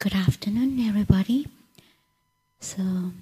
Good afternoon, everybody. So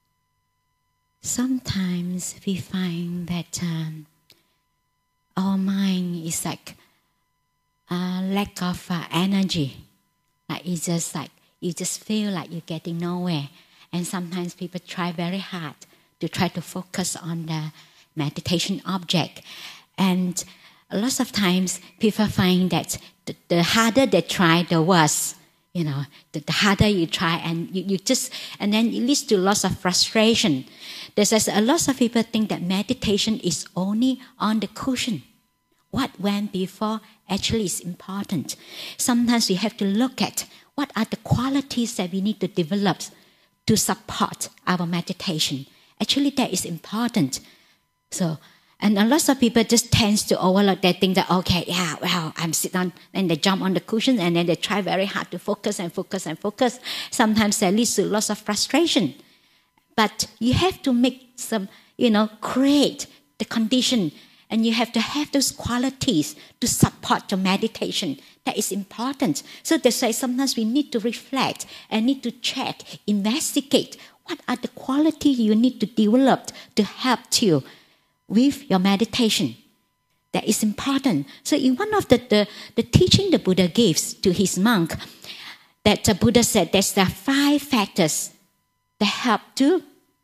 sometimes we find that our mind is like a lack of energy. Like it's just like you just feel like you're getting nowhere. And sometimes people try very hard to try to focus on the meditation object. And lots of times people find that the harder they try, the worse. You know, the harder you try, and and then it leads to lots of frustration. There's a lot of people think that meditation is only on the cushion. What went before actually is important. Sometimes we have to look at what are the qualities that we need to develop to support our meditation. Actually, that is important. And a lot of people just tend to overlook. They think that, okay, yeah, well, I'm sitting on, and they jump on the cushion, and then they try very hard to focus and focus and focus. Sometimes that leads to lots of frustration. But you have to make some, create the condition, and you have to have those qualities to support your meditation. That is important. So they say sometimes we need to reflect and need to check, investigate what are the qualities you need to develop to help you with your meditation. That is important. So in one of the teaching the Buddha gives to his monk, that the Buddha said there are 5 factors that help to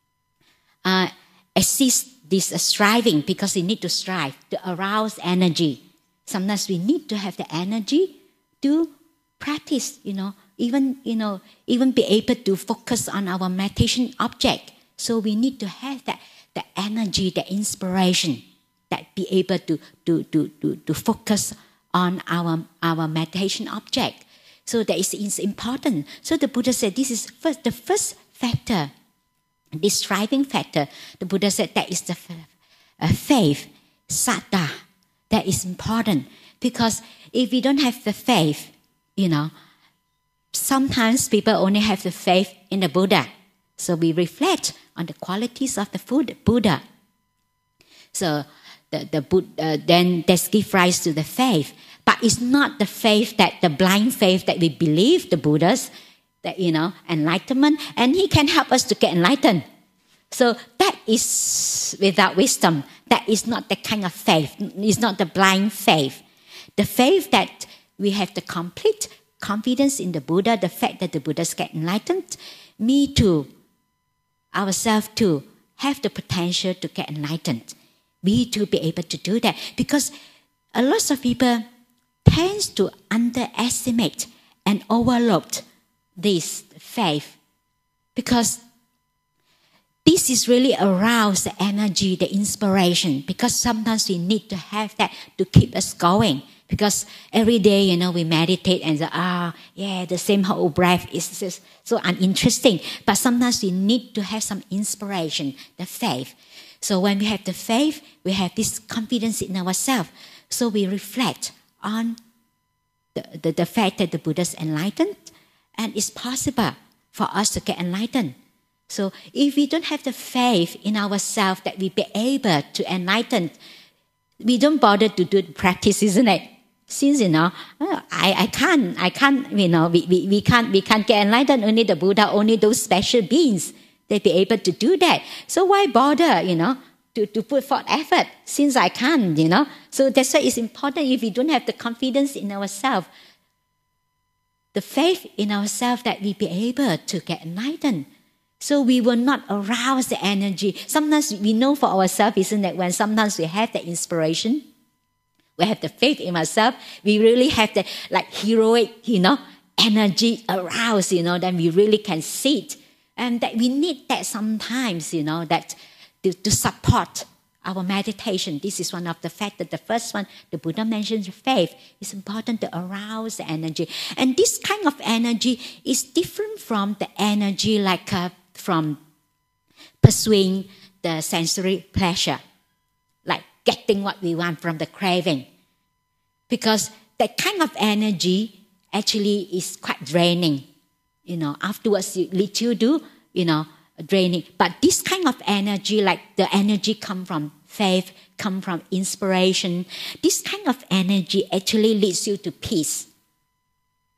assist this striving, because we need to strive to arouse energy. Sometimes we need to have the energy to practice, even be able to focus on our meditation object. So we need to have that the energy, the inspiration, that be able to focus on our meditation object. So that is important. So the Buddha said this is the first factor, this striving factor. The Buddha said that is the faith, saddha. That is important, because if we don't have the faith, sometimes people only have the faith in the Buddha. So we reflect on the qualities of the Buddha. So the Buddha then this gives rise to the faith. But it's not the faith, that the blind faith that we believe the Buddhas, that enlightenment, and he can help us to get enlightened. So that is without wisdom. That is not the kind of faith. It's not the blind faith. The faith that we have the complete confidence in the Buddha, the fact that the Buddhas get enlightened, me too, ourselves to have the potential to get enlightened. We to be able to do that, because a lot of people tend to underestimate and overlook this faith, because this is really arouse the energy, the inspiration, because sometimes we need to have that to keep us going. Because every day, we meditate and say, the same whole breath is just so uninteresting. But sometimes we need to have some inspiration, the faith. So when we have the faith, we have this confidence in ourselves. So we reflect on the fact that the Buddha's enlightened, and it's possible for us to get enlightened. So if we don't have the faith in ourselves that we be able to enlighten, we don't bother to do the practice, isn't it? Since I can't, we can't get enlightened. Only the Buddha, only those special beings, they be able to do that. So why bother, to put forth effort, since I can't, So that's why it's important, if we don't have the confidence in ourselves, the faith in ourselves, that we be able to get enlightened. So we will not arouse the energy. Sometimes we know for ourselves, isn't it, when sometimes we have the inspiration, we have the faith in ourselves, we really have the heroic, energy aroused, then we really can see it. And that we need that sometimes, that to support our meditation. This is one of the factors. The first one, the Buddha mentions faith. It's important to arouse the energy. And this kind of energy is different from the energy from pursuing the sensory pleasure, like getting what we want from the craving. Because that kind of energy actually is quite draining. Afterwards it leads you to, draining. But this kind of energy, like the energy come from faith, come from inspiration, this kind of energy actually leads you to peace.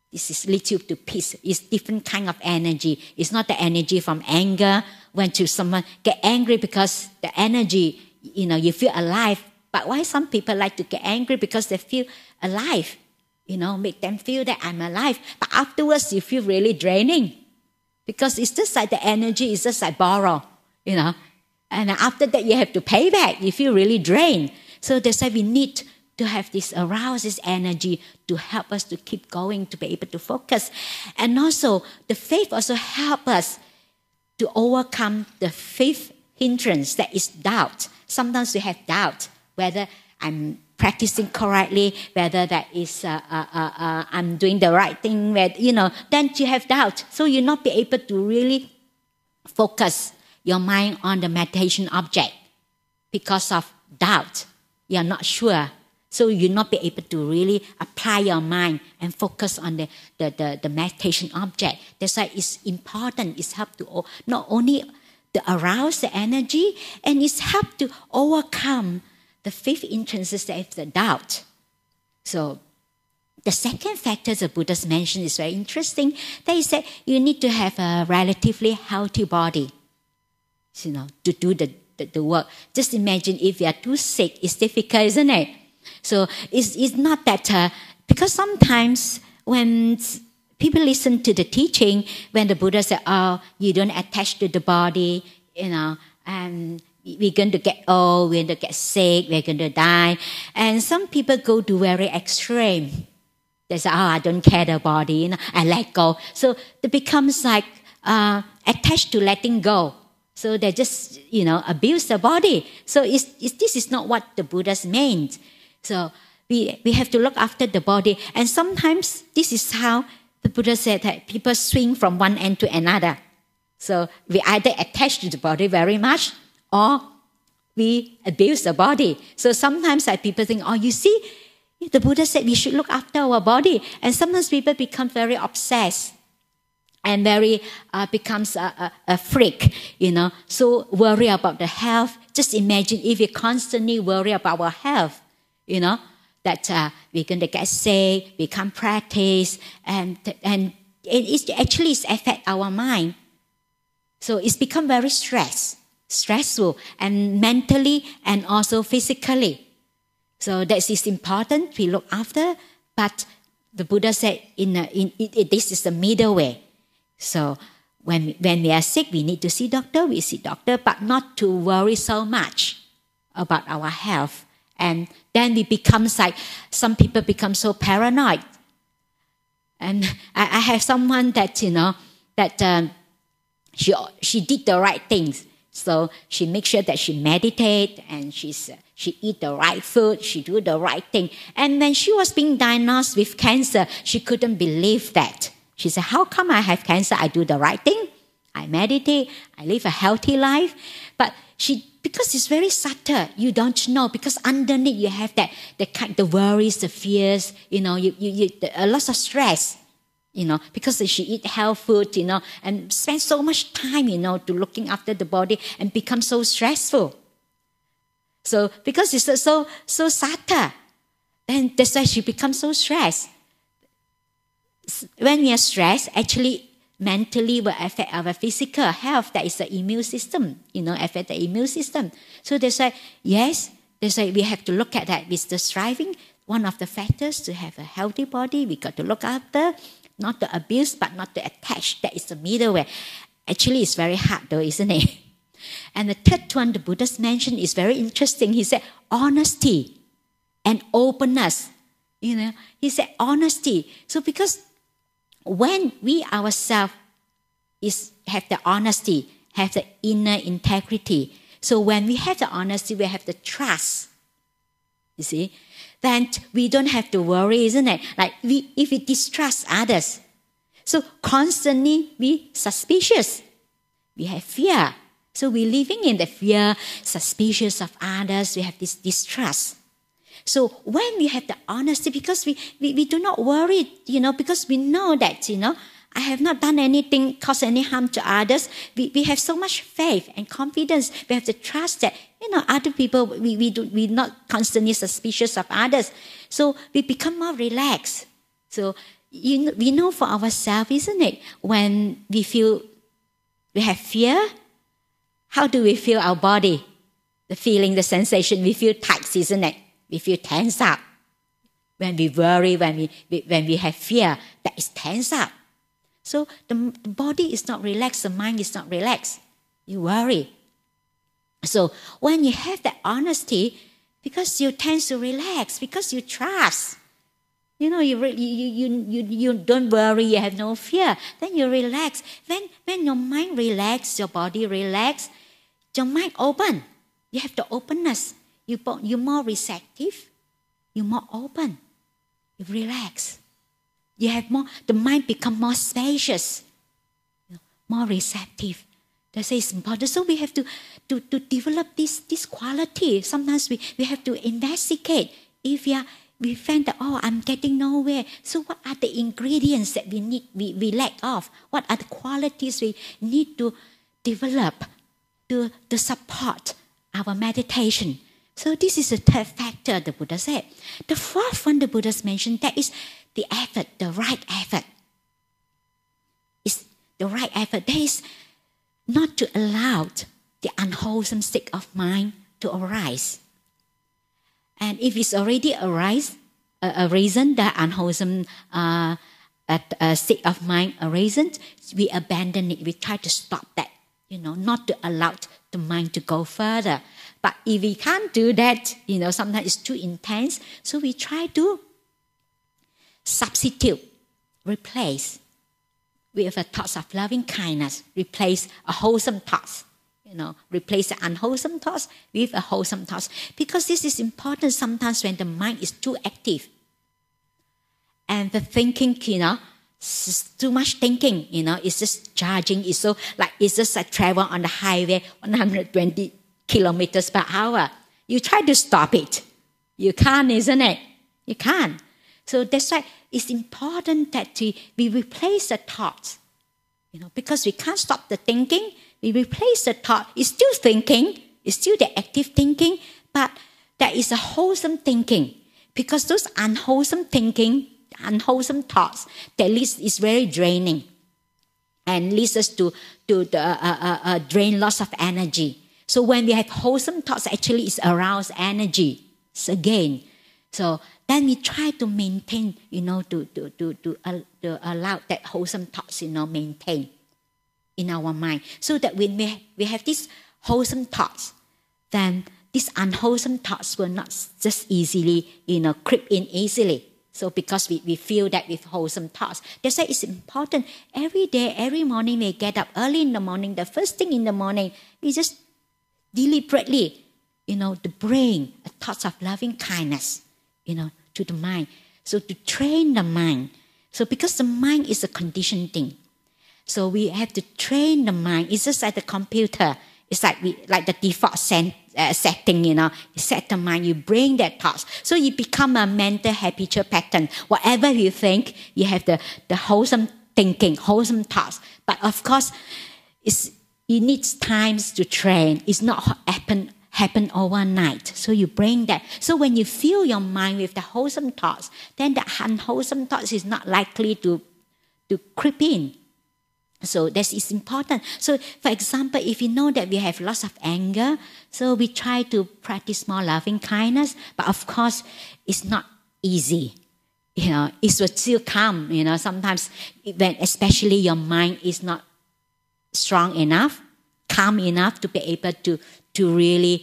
This is leads you to peace. It's different kind of energy. It's not the energy from anger. When someone get angry because the energy, you feel alive. But why some people like to get angry? Because they feel alive. Make them feel that I'm alive. But afterwards, you feel really draining. Because it's just like the energy is just like borrow, And after that, you have to pay back. You feel really drained. So that's why we need to have this arouse this energy to help us to keep going, to be able to focus. And also, the faith also help us to overcome the fifth hindrance, that is doubt. Sometimes we have doubt whether I'm practicing correctly, whether that is I'm doing the right thing, then you have doubt. So you'll not be able to really focus your mind on the meditation object because of doubt. You're not sure. So you'll not be able to really apply your mind and focus on the meditation object. That's why it's important. It's help to not only to arouse the energy, and it's help to overcome the fifth hindrances, that is the doubt. So the second factor the Buddha's mentioned is very interesting. That is that you need to have a relatively healthy body, to do the work. Just imagine if you are too sick, it's difficult, isn't it? So it's not that, because sometimes when people listen to the teaching, when the Buddha said, you don't attach to the body, and we're going to get old, we're going to get sick, we're going to die. And some people go to very extreme. They say, I don't care the body, I let go. So it becomes like attached to letting go. So they just, abuse the body. So this is not what the Buddha's meant. So we have to look after the body. And sometimes this is how the Buddha said that people swing from one end to another. So we either attach to the body very much or we abuse the body. So sometimes people think, you see, the Buddha said we should look after our body. And sometimes people become very obsessed and very becomes a freak, so worry about the health. Just imagine if we constantly worry about our health, that we're going to get sick, we can't practice, and it actually affect our mind. So it's become very stressful, and mentally and also physically. So that is important. We look after, but the Buddha said this is the middle way. So when we are sick, we need to see doctor. We see doctor, but not to worry so much about our health. And then we become like, some people become so paranoid. And I have someone that, she did the right things. So she makes sure that she meditate and she eat the right food, she do the right thing. And when she was being diagnosed with cancer, she couldn't believe that. She said, how come I have cancer? I do the right thing. I meditate. I live a healthy life. But because it's very subtle, you don't know. Because underneath you have the worries, the fears, a lot of stress, because she eat health food, and spend so much time, to looking after the body and become so stressful. So because it's so subtle, then that's why she becomes so stressed. When we are stressed, actually mentally will affect our physical health. That is the immune system, affect the immune system. So that's why, we have to look at that with the striving. One of the factors to have a healthy body, we got to look after, not to abuse, but not to attach. That is the middle way. Actually, it's very hard though, isn't it? And the third one the Buddha's mentioned is very interesting. He said honesty and openness. He said honesty. So because when we ourselves have the honesty, have the inner integrity. So when we have the honesty, we have the trust. You see? Then we don't have to worry, isn't it? Like if we distrust others. So constantly we suspicious. We have fear. So we're living in the fear, suspicious of others. We have this distrust. So when we have the honesty, because we do not worry, because we know that, I have not done anything, caused any harm to others. We have so much faith and confidence. We have the trust that, other people, we're not constantly suspicious of others. So we become more relaxed. So we know for ourselves, isn't it? When we have fear, how do we feel our body? The feeling, the sensation, we feel tight, isn't it? We feel tense up. When we worry, when we have fear, that is tense up. So the body is not relaxed, the mind is not relaxed. You worry. So when you have that honesty, because you tend to relax, because you trust, you don't worry, you have no fear, then you relax. When your mind relax, your body relax, your mind open. You have the openness. You're more receptive. You're more open. You relax. You have more. The mind become more spacious, more receptive. That's important. So we have to develop this quality. Sometimes we have to investigate. If we find that, I'm getting nowhere. So what are the ingredients that we need? We lack of. What are the qualities we need to develop to support our meditation? So this is the third factor the Buddha said. The fourth one the Buddha mentioned, that is the effort, the right effort. It's the right effort. That is not to allow the unwholesome state of mind to arise. And if it's already arisen, the unwholesome state of mind arisen, we abandon it. We try to stop that, not to allow the mind to go further. But if we can't do that, sometimes it's too intense, so we try to substitute, replace with a thoughts of loving kindness, replace a wholesome thoughts, replace the unwholesome thoughts with a wholesome thoughts. Because this is important sometimes when the mind is too active. And the thinking, too much thinking, it's just charging. It's just like travel on the highway, 120 kilometers per hour. You try to stop it. You can't, isn't it? You can't. So that's why it's important that we replace the thoughts. Because we can't stop the thinking, we replace the thought. It's still thinking, it's still the active thinking, but there is a wholesome thinking. Because those unwholesome thinking, unwholesome thoughts, that is very draining and leads us to drain lots of energy. So when we have wholesome thoughts, actually it's aroused energy again. So then we try to maintain, to allow that wholesome thoughts, maintain in our mind. So that when we have these wholesome thoughts, then these unwholesome thoughts will not just easily, creep in easily. So because we feel that with wholesome thoughts, that's why it's important. Every day, every morning, we get up early in the morning, the first thing in the morning, we just deliberately, to bring thoughts of loving kindness, to the mind. So to train the mind. So because the mind is a conditioned thing. So we have to train the mind. It's just like the computer. It's like the default setting, You set the mind, you bring that thoughts. So you become a mental habitual pattern. Whatever you think, you have the wholesome thinking, wholesome thoughts. But of course, it needs times to train. It's not happen overnight. So you bring that. So when you fill your mind with the wholesome thoughts, then the unwholesome thoughts is not likely to creep in. So that is important. So for example, if you know that we have lots of anger, so we try to practice more loving kindness, but of course it's not easy. It will still come, sometimes when especially your mind is not strong enough, calm enough to be able to really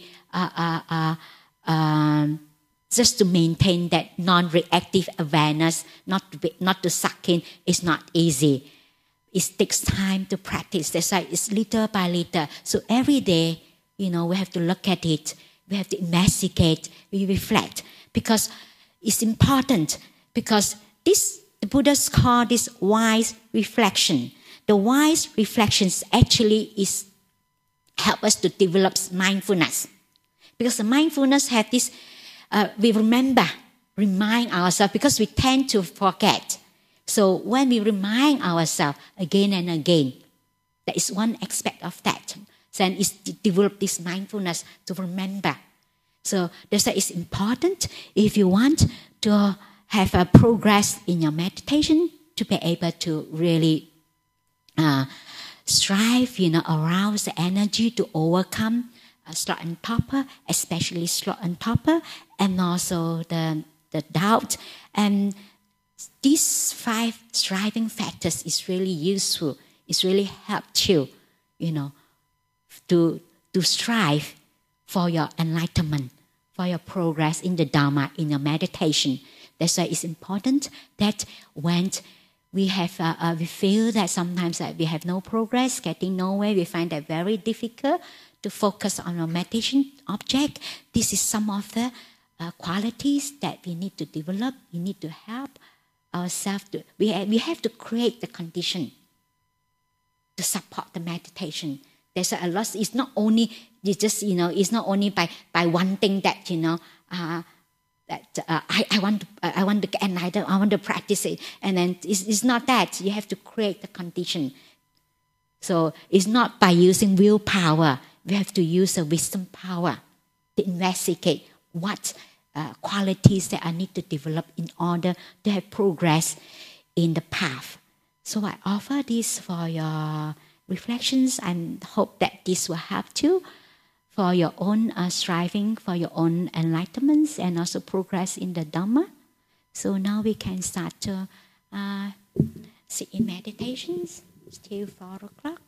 just to maintain that non-reactive awareness, not to suck in, is not easy. It takes time to practice. That's why it's little by little. So every day, we have to look at it. We have to investigate. We reflect. Because it's important. Because the Buddha's call this wise reflection. The wise reflections actually help us to develop mindfulness. Because the mindfulness have this, we remind ourselves, because we tend to forget. So when we remind ourselves again and again, that is one aspect of that. Then it's develop this mindfulness to remember. So that's why it's important if you want to have a progress in your meditation, to be able to really strive, arouse the energy to overcome sloth and torpor, especially sloth and torpor, and also the doubt. And these 5 striving factors is really useful. It's really helped you, to strive for your enlightenment, for your progress in the Dharma, in your meditation. That's why it's important that when we feel that sometimes that we have no progress, getting nowhere, we find that very difficult to focus on our meditation object. This is some of the qualities that we need to develop. We need to help ourselves. We have to create the condition to support the meditation. There's a lot. It's not only it's not only by one thing that I want to get enlightened. I want to practice it, and then it's not that. You have to create the condition. So it's not by using willpower. We have to use the wisdom power to investigate what qualities that I need to develop in order to have progress in the path. So I offer this for your reflections and hope that this will help you for your own striving, for your own enlightenments and also progress in the Dhamma. So now we can start to sit in meditations till 4 o'clock.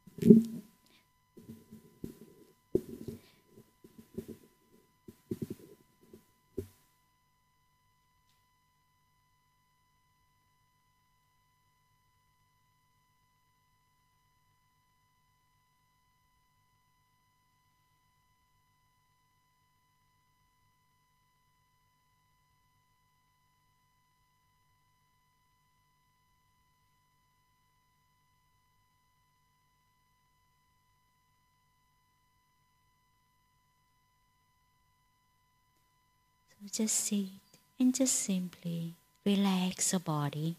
Just sit and just simply relax your body.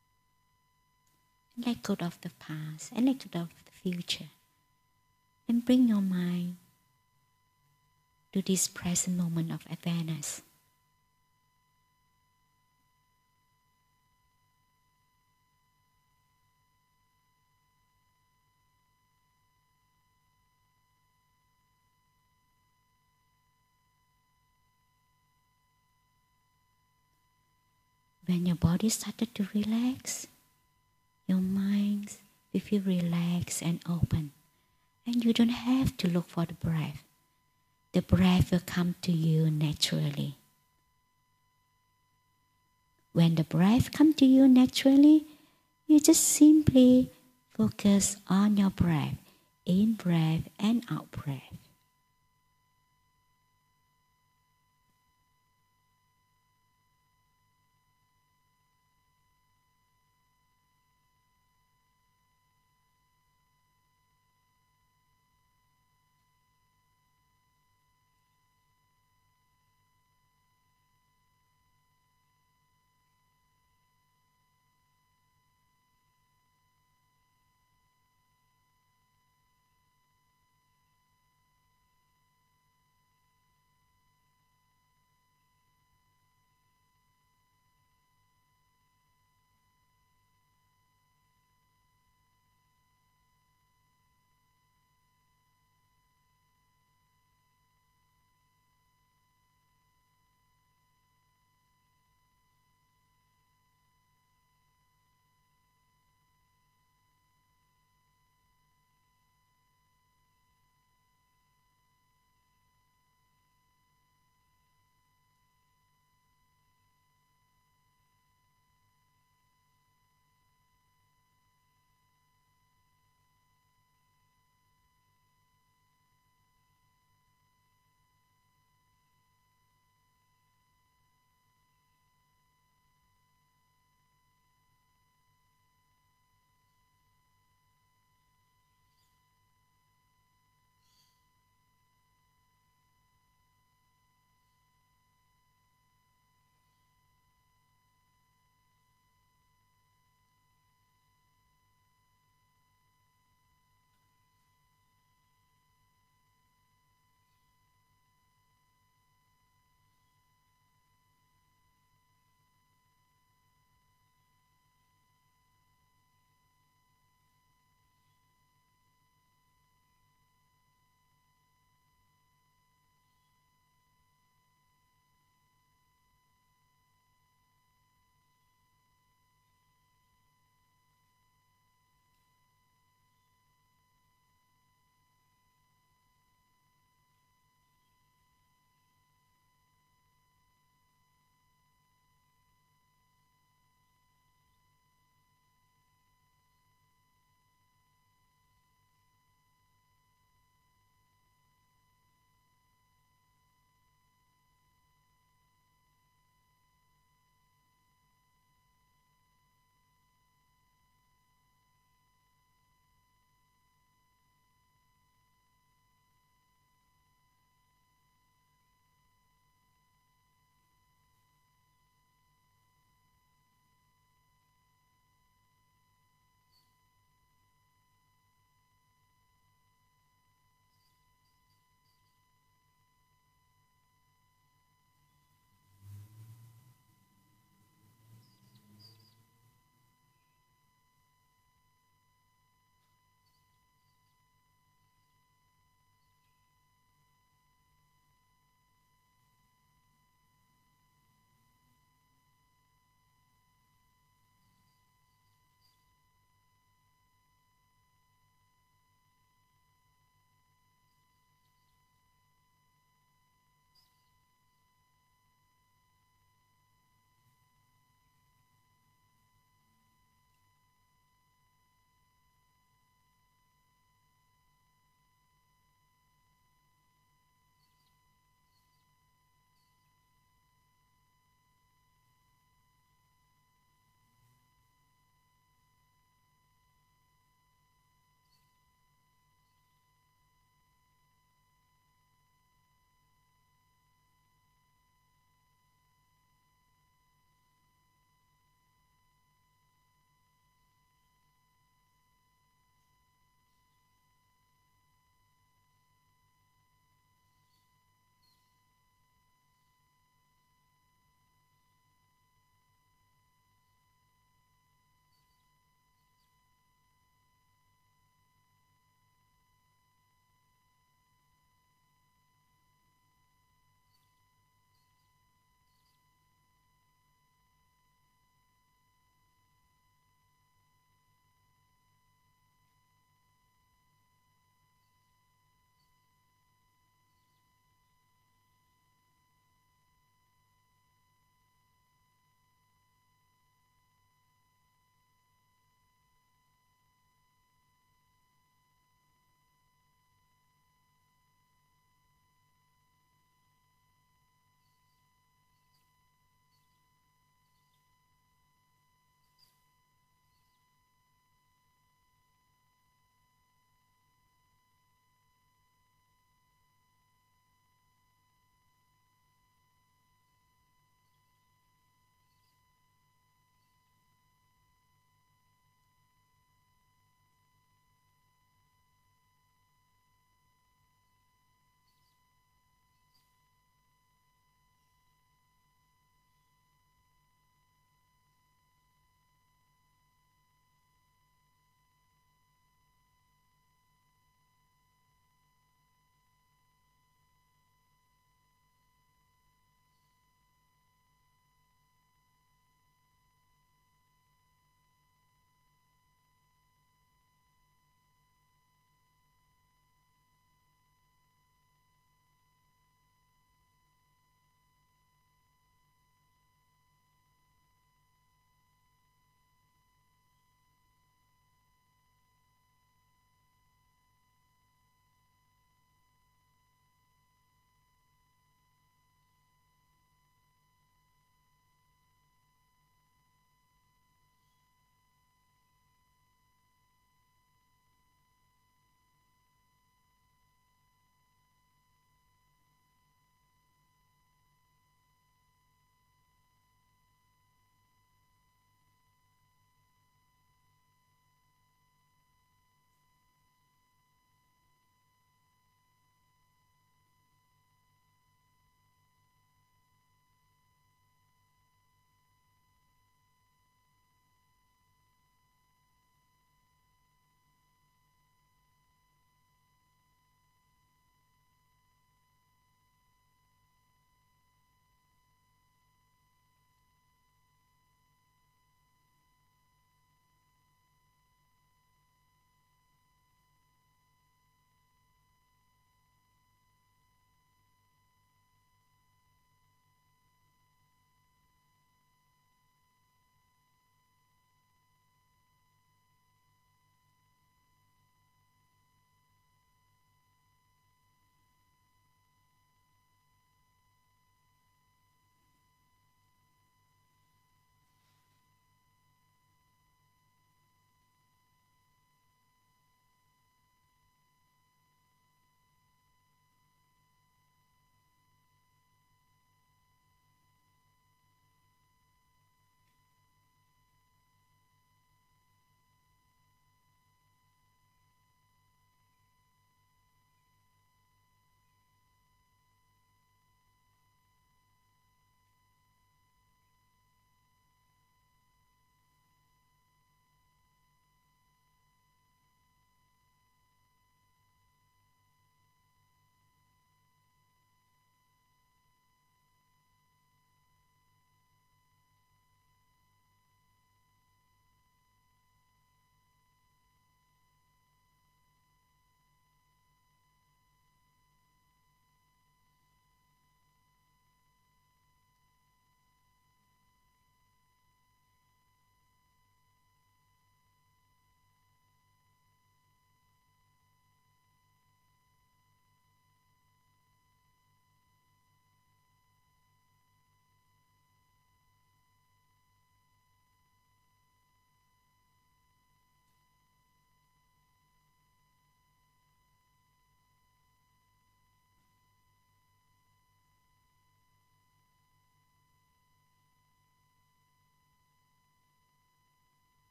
Let go of the past and let go of the future. And bring your mind to this present moment of awareness. When your body started to relax, your mind will feel relaxed and open. And you don't have to look for the breath. The breath will come to you naturally. When the breath comes to you naturally, you just simply focus on your breath, in breath and out breath.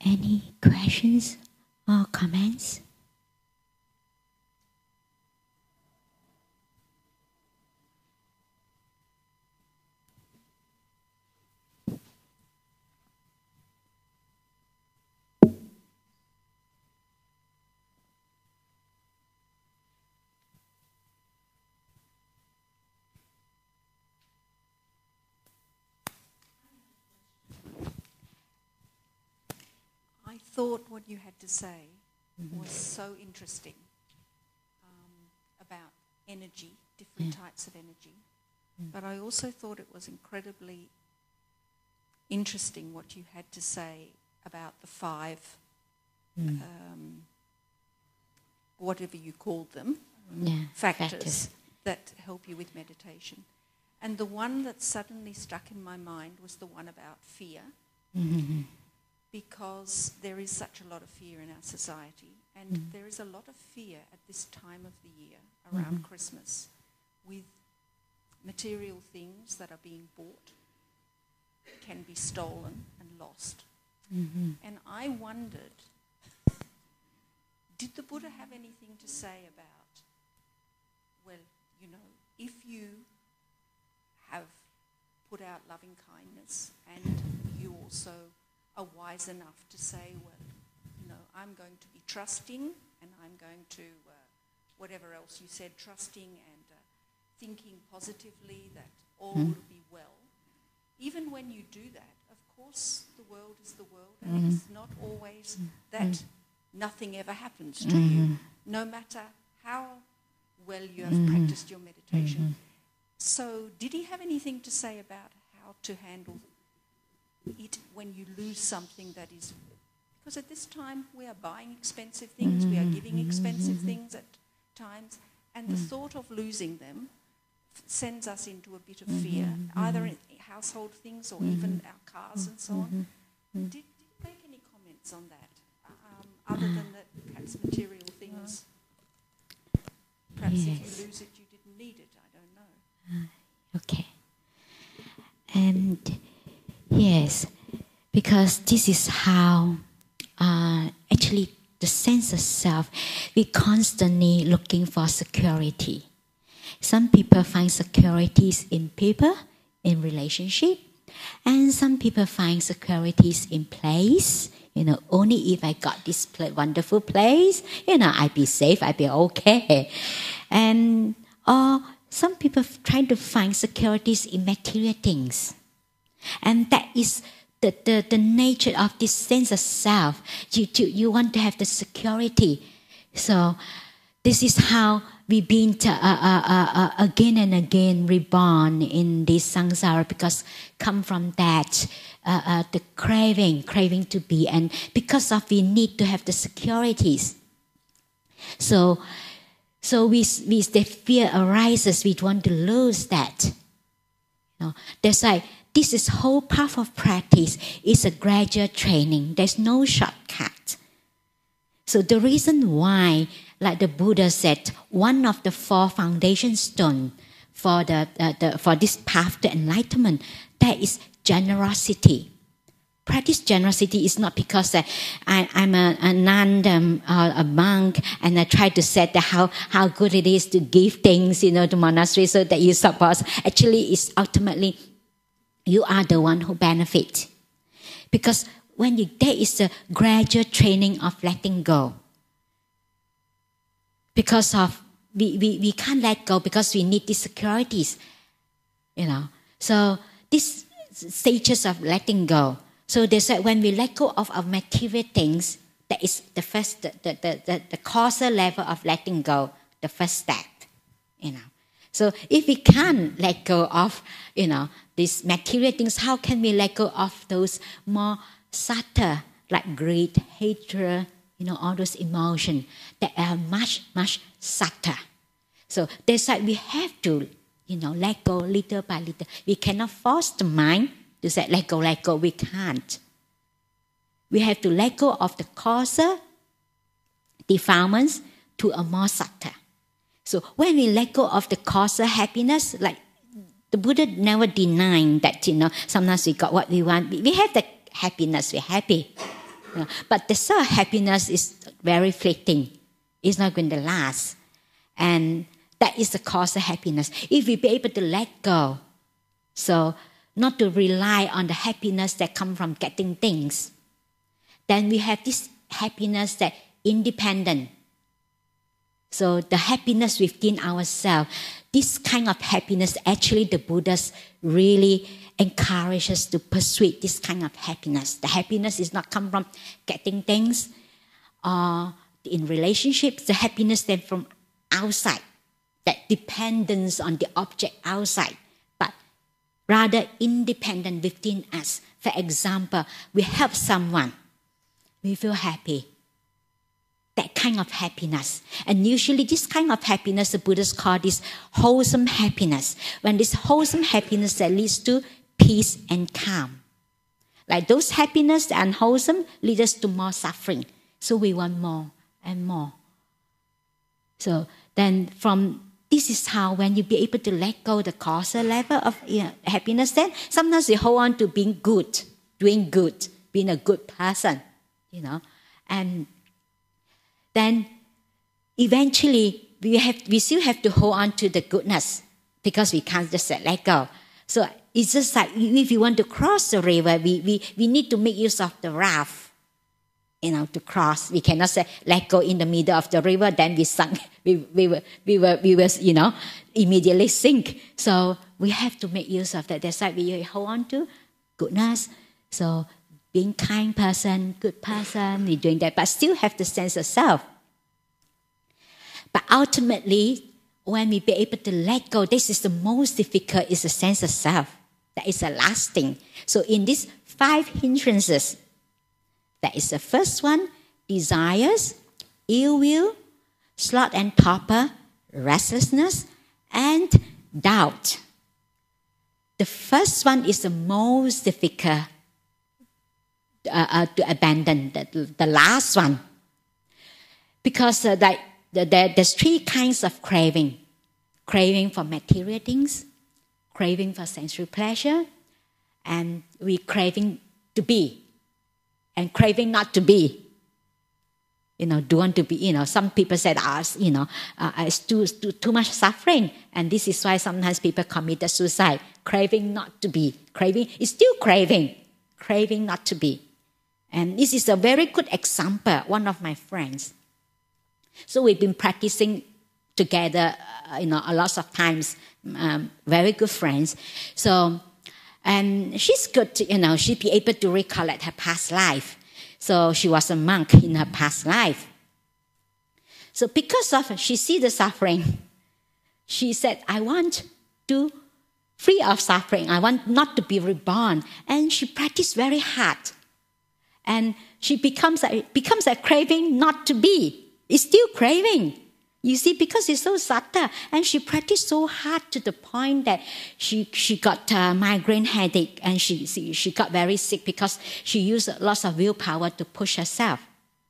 Any questions or comments? I thought what you had to say was so interesting about energy, different types of energy. But I also thought it was incredibly interesting what you had to say about the 5, whatever you called them, factors that help you with meditation. And the one that suddenly stuck in my mind was the one about fear. Because there is such a lot of fear in our society, and there is a lot of fear at this time of the year around Christmas with material things that are being bought, can be stolen and lost. And I wondered, did the Buddha have anything to say about, well, you know, if you have put out loving kindness and you also are wise enough to say, well, you know, I'm going to be trusting and I'm going to, whatever else you said, trusting and thinking positively that all will be well. Even when you do that, of course, the world is the world, and it's not always that nothing ever happens to you, no matter how well you have practiced your meditation. So did he have anything to say about how to handle it when you lose something that is... Because at this time we are buying expensive things, we are giving expensive things at times, and the thought of losing them sends us into a bit of fear, either in household things or even our cars and so on. Did you make any comments on that, other than that perhaps material things? Perhaps if you lose it, you didn't need it, I don't know. Okay. And yes, because this is how actually the sense of self, we constantly looking for security. Some people find securities in people, in relationship, and some people find securities in place. You know, only if I got this wonderful place, you know, I'd be safe, I'd be okay. And or some people try to find securities in material things. And that is the nature of this sense of self. You want to have the security. So this is how we've been again and again reborn in this samsara, because come from that the craving to be, and because of we need to have the securities. So the fear arises. We want to lose that. You know, that's why this is whole path of practice is a gradual training. There's no shortcut. So the reason why, like the Buddha said, one of the 4 foundation stones for for this path to enlightenment, that is generosity. Practice generosity is not because I'm a nun or a monk and I try to say that how good it is to give things, you know, to monastery so that you support. Actually, it's ultimately you are the one who benefit. Because there is a gradual training of letting go. Because of we can't let go because we need these securities, you know. So these stages of letting go. So they said when we let go of our material things, that is the first, the causal level of letting go, the first step, you know. So if we can't let go of, you know, these material things, how can we let go of those more subtle, like greed, hatred, you know, all those emotions that are much, much subtle. So that's why we have to, you know, let go little by little. We cannot force the mind to say, let go, we can't. We have to let go of the causal defilements to a more subtle. So when we let go of the causal happiness, like the Buddha never denied that, you know, sometimes we got what we want. We have the happiness, we're happy, But the sort of happiness is very fleeting. It's not going to last. And that is the cause of happiness. If we be able to let go, so not to rely on the happiness that comes from getting things, then we have this happiness that independent. So the happiness within ourselves, this kind of happiness, actually the Buddhas really encourage us to pursue this kind of happiness. The happiness is not come from getting things or in relationships. The happiness then from outside, that dependence on the object outside, but rather independent within us. For example, we help someone, we feel happy. That kind of happiness. And usually this kind of happiness, the Buddhists call this wholesome happiness. When this wholesome happiness that leads to peace and calm. Like those happiness that are unwholesome lead us to more suffering. So we want more and more. So then this is how when you be able to let go the causal level of happiness, then sometimes you hold on to being good, doing good, being a good person, and then eventually we still have to hold on to the goodness because we can't just let go. So it's just like if you want to cross the river, we need to make use of the raft, to cross. We cannot say let go in the middle of the river, then we sunk. We will immediately sink. So we have to make use of that. That's why we hold on to goodness. So being kind person, good person, we're doing that, but still have the sense of self. But ultimately, when we be able to let go, this is the most difficult, is the sense of self. That is the last thing. So in these 5 hindrances, that is the first one, desires, ill will, sloth and torpor, restlessness, and doubt. The first one is the most difficult to abandon, the last one. Because there's 3 kinds of craving. Craving for material things, craving for sensory pleasure, and we craving to be, and craving not to be. Do want to be, some people said, it's too much suffering. And this is why sometimes people commit suicide. Craving not to be. Craving is still craving. Craving not to be. And this is a very good example, one of my friends. So we've been practicing together, a lot of times, very good friends. So, and she's good, she'd be able to recollect her past life. So she was a monk in her past life. So because of she see the suffering, she said, I want to free of suffering. I want not to be reborn. And she practiced very hard. And she becomes a craving not to be. It's still craving. You see, because it's so subtle. And she practiced so hard to the point that she got migraine headache, and she got very sick because she used lots of willpower to push herself.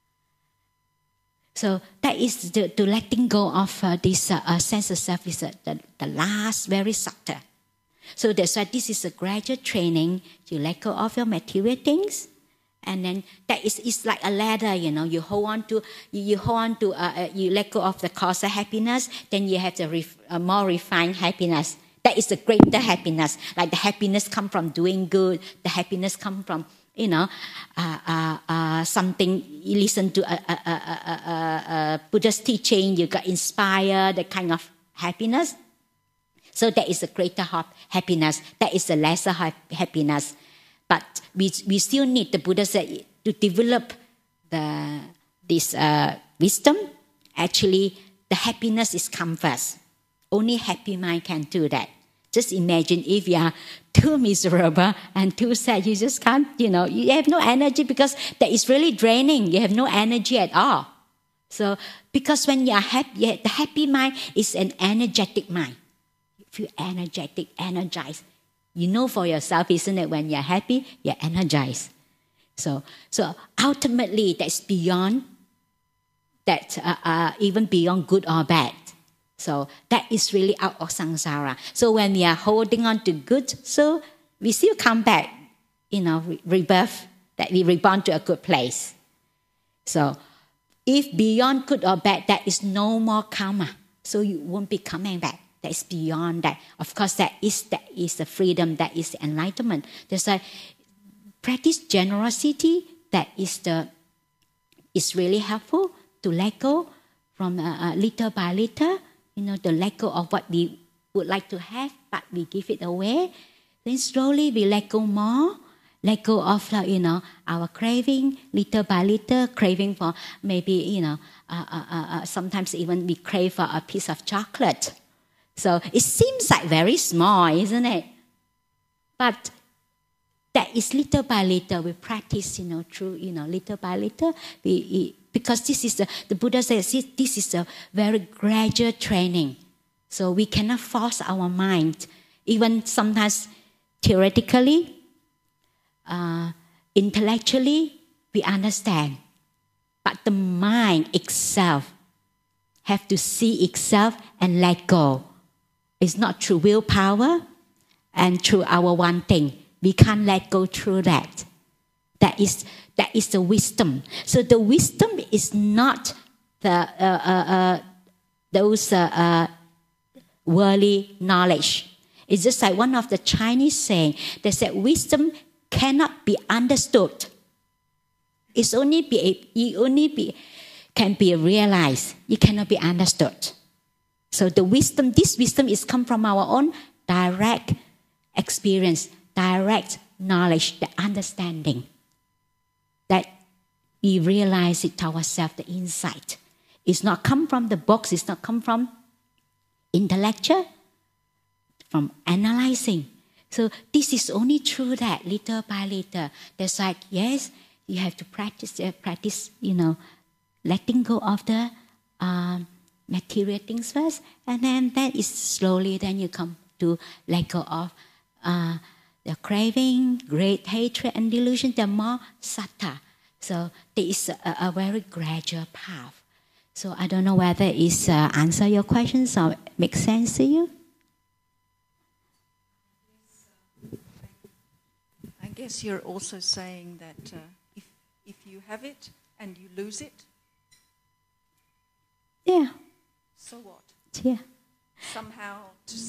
So that is the letting go of this sense of self is the last, very subtle. So that's why this is a gradual training. You let go of your material things. And then that is like a ladder, you hold on to, you let go of the cause of happiness, then you have the more refined happiness. That is the greater happiness. Like the happiness come from doing good, the happiness come from, something, you listen to a Buddha's teaching, you got inspired, that kind of happiness. So that is the greater happiness. That is the lesser happiness. But we still need, the Buddha said, to develop this wisdom. Actually, the happiness is come first. Only happy mind can do that. Just imagine if you are too miserable and too sad, you just can't, you have no energy because that is really draining. You have no energy at all. So, because when you are happy, the happy mind is an energetic mind. You feel energetic, energized. You know for yourself, isn't it? When you're happy, you're energized. So ultimately, that's beyond that, even beyond good or bad. So that is really out of samsara. So when we are holding on to good, so we still come back, rebirth, that we reborn to a good place. So if beyond good or bad, there is no more karma. So you won't be coming back. That is beyond that. Of course, that is the freedom, that is the enlightenment. That's why practice generosity. That is really helpful to let go from little by little. To let go of what we would like to have, but we give it away. Then slowly we let go more. Let go of our craving, little by little, craving for maybe sometimes even we crave for a piece of chocolate. So it seems like very small, isn't it? But that is little by little. We practice, through little by little. Because this is the Buddha says this is a very gradual training. So we cannot force our mind, even sometimes theoretically. Intellectually, we understand. But the mind itself have to see itself and let go. It's not through willpower and through our wanting. We can't let go through that. That is the wisdom. So the wisdom is not those worldly knowledge. It's just like one of the Chinese saying. They said wisdom cannot be understood. It can be realized. It cannot be understood. So this wisdom is come from our own direct experience, direct knowledge, the understanding. That we realize it ourselves, the insight. It's not come from the books, it's not come from intellectual, from analyzing. So this is only through that, little by little. That's like, yes, you have to practice, letting go of the material things first, and then that is slowly, then you come to let go of the craving, great hatred and delusion, the more subtle. So there is a very gradual path. So I don't know whether it's answer your questions or make sense to you. I guess you're also saying that if you have it and you lose it, yeah. So what? Yeah. Somehow to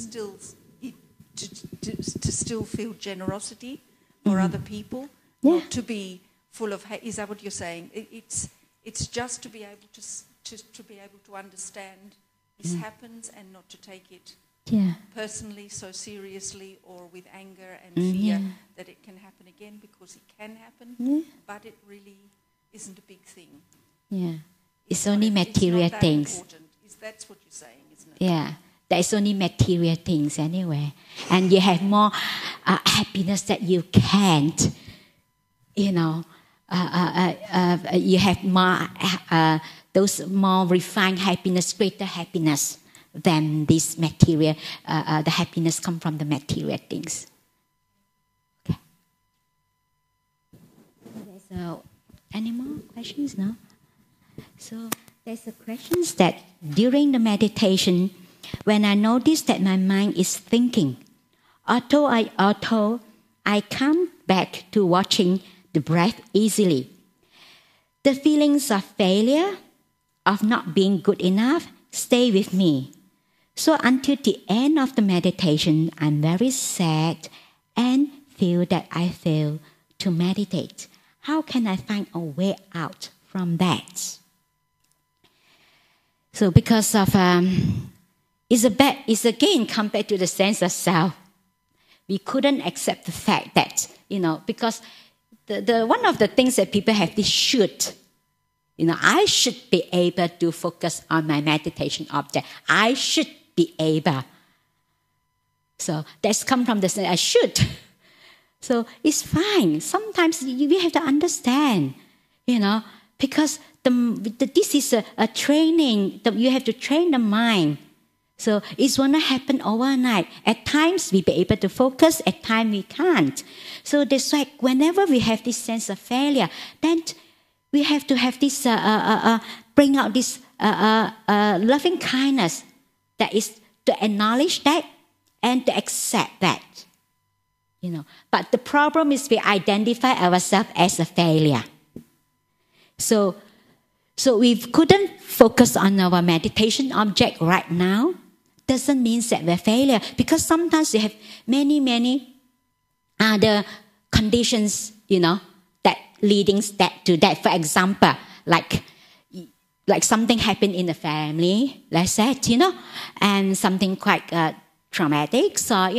still feel generosity for other people, not to be full of hate. Is that what you're saying? It's just to be able to be able to understand this happens and not to take it personally, so seriously, or with anger and fear that it can happen again, because it can happen, but it really isn't a big thing. Yeah, it's only material things. That's what you're saying, isn't it? Yeah, there's only material things anyway, and you have more happiness that you can't. You have more those more refined happiness, greater happiness than this material. The happiness come from the material things. Okay. So, any more questions now? So there's a question that during the meditation, when I notice that my mind is thinking, although I come back to watching the breath easily, the feelings of failure, of not being good enough, stay with me. So until the end of the meditation, I'm very sad and feel that I fail to meditate. How can I find a way out from that? So because of, it's again come back to the sense of self. We couldn't accept the fact that, because the one of the things that people have this should. I should be able to focus on my meditation object. I should be able. So that's come from the sense I should. So it's fine. Sometimes we have to understand, because this is a training. You have to train the mind. So it's going to happen overnight. At times we be able to focus, at times we can't. So that's why whenever we have this sense of failure, then we have to have this, bring out this loving kindness, that is to acknowledge that and to accept that. But the problem is we identify ourselves as a failure. So So we couldn't focus on our meditation object right now. Doesn't mean that we're failure, because sometimes we have many other conditions, that leading to that. For example, like something happened in the family, let's say, and something quite traumatic. So,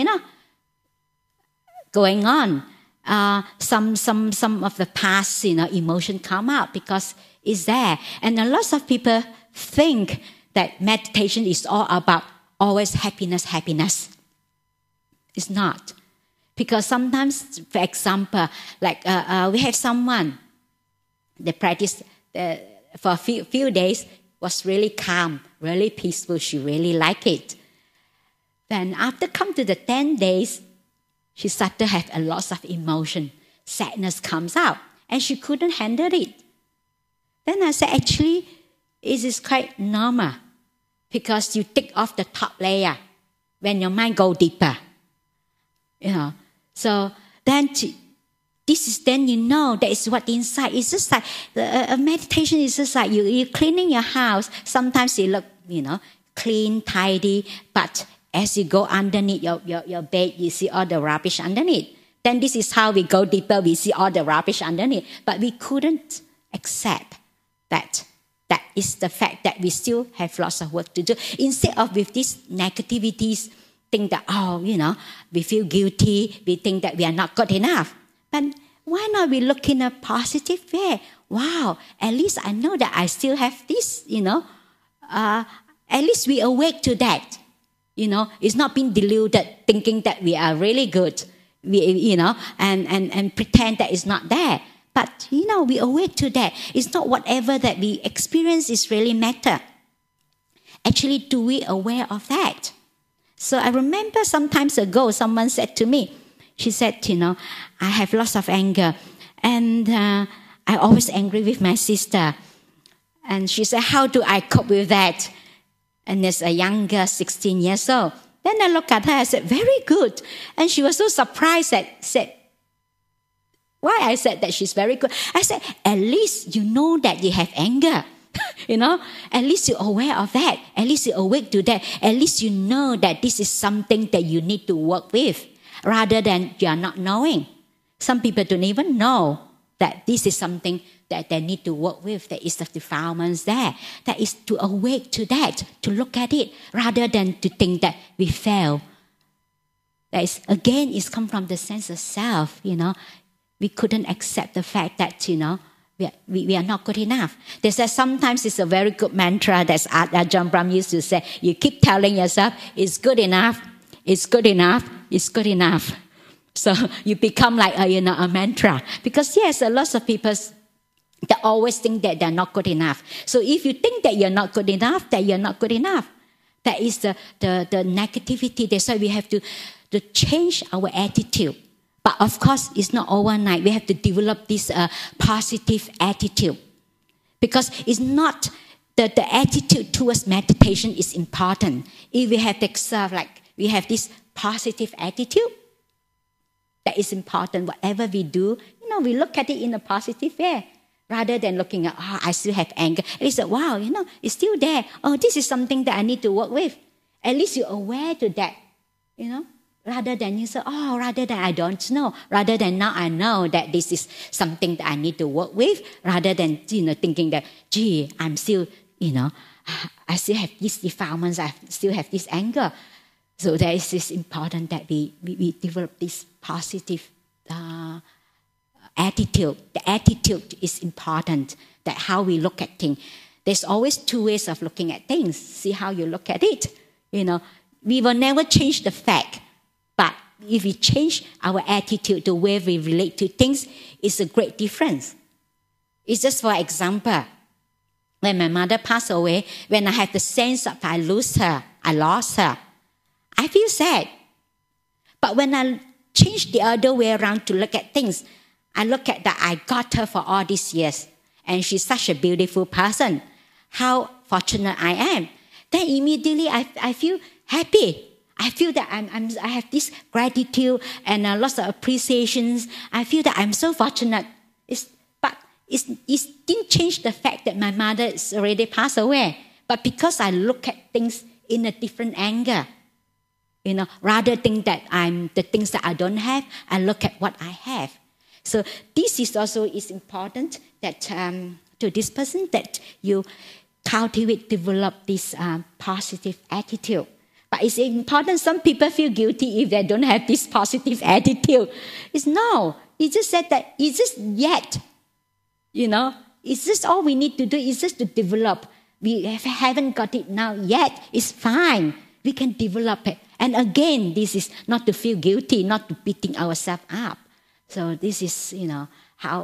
going on. Some of the past, emotion come out because it's there. And a lot of people think that meditation is all about always happiness. It's not. Because sometimes, for example, like we have someone, they practiced for a few days, was really calm, really peaceful. She really liked it. Then after come to the 10 days, she started to have a lot of emotion. Sadness comes out, and she couldn't handle it. Then I said, actually, it is quite normal, because you take off the top layer when your mind go deeper. So then that is what inside. It's just like a meditation is just like you're cleaning your house. Sometimes you look, clean, tidy, but as you go underneath your bed, you see all the rubbish underneath. Then this is how we go deeper. We see all the rubbish underneath. But we couldn't accept that. That is the fact that we still have lots of work to do. Instead of with these negativities, think that, we feel guilty. We think that we are not good enough. But why not we look in a positive way? Wow, at least I know that I still have this, at least we awake to that. It's not being deluded, thinking that we are really good, and pretend that it's not there. But, we awake to that. It's not whatever that we experience is really matter. Actually, do we aware of that? So I remember some times ago, someone said to me, she said, I have lots of anger, and I always angry with my sister. And she said, how do I cope with that? And there's a younger, 16 years old. Then I looked at her, I said, very good. And she was so surprised why I said that she's very good. I said, at least you know that you have anger. At least you're aware of that. At least you're awake to that. At least you know that this is something that you need to work with, rather than you are not knowing. Some people don't even know that this is something that they need to work with. There is the defilements there. That is to awake to that, to look at it, rather than to think that we fail. That is, again, it's come from the sense of self, We couldn't accept the fact that, we are not good enough. They say sometimes it's a very good mantra that John Brahm used to say. You keep telling yourself, it's good enough, it's good enough, it's good enough. So you become like a mantra. Because yes, a lot of people, they always think that they're not good enough. So if you think that you're not good enough, that you're not good enough. That is the negativity. That's why we have to change our attitude. But of course, it's not overnight. We have to develop this positive attitude. Because it's not, the attitude towards meditation is important. If we have to observe, we have this positive attitude, that is important. Whatever we do, we look at it in a positive way. Rather than looking at, I still have anger. At least, wow, it's still there. Oh, this is something that I need to work with. At least you're aware to that, Rather than you say, rather than I don't know. Rather than now I know that this is something that I need to work with. Rather than, thinking that, gee, I'm still, I still have these defilements. I still have this anger. So that is this important that we develop this positive attitude. The attitude is important, that how we look at things. There's always two ways of looking at things. See how you look at it. We will never change the fact. But if we change our attitude, the way we relate to things, it's a great difference. It's just for example, when my mother passed away, when I had the sense of I lost her, I feel sad. But when I change the other way around to look at things, I look at that I got her for all these years. And she's such a beautiful person. How fortunate I am. Then immediately I feel happy. I feel that I have this gratitude and lots of appreciations. I feel that I'm so fortunate. But it didn't change the fact that my mother is already passed away. But because I look at things in a different angle, rather think that the things that I don't have, I look at what I have. So this is important that to this person that you develop this positive attitude. But it's important. Some people feel guilty if they don't have this positive attitude. It's just said that it's just yet. It's just all we need to do is just to develop. We haven't got it now yet. It's fine. We can develop it. And again, this is not to feel guilty, not to beating ourselves up. So this is, how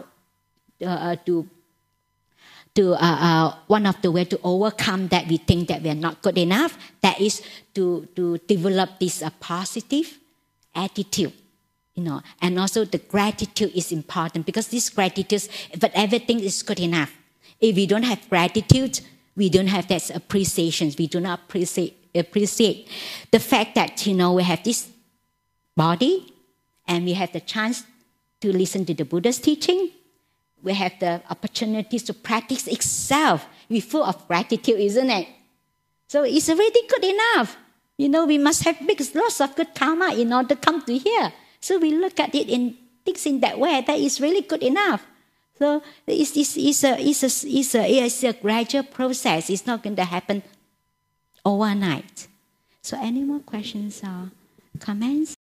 one of the way to overcome that we think that we are not good enough. That is to develop this positive attitude. And also the gratitude is important because this gratitude, but everything is good enough. If we don't have gratitude, we don't have that appreciation. We do not appreciate the fact that, we have this body and we have the chance to listen to the Buddha's teaching. We have the opportunities to practice itself. We're full of gratitude, isn't it? So it's already good enough. We must have lots of good karma in order to come to here. So we look at it in things in that way. That is really good enough. So it's a gradual process. It's not going to happen overnight. So any more questions or comments?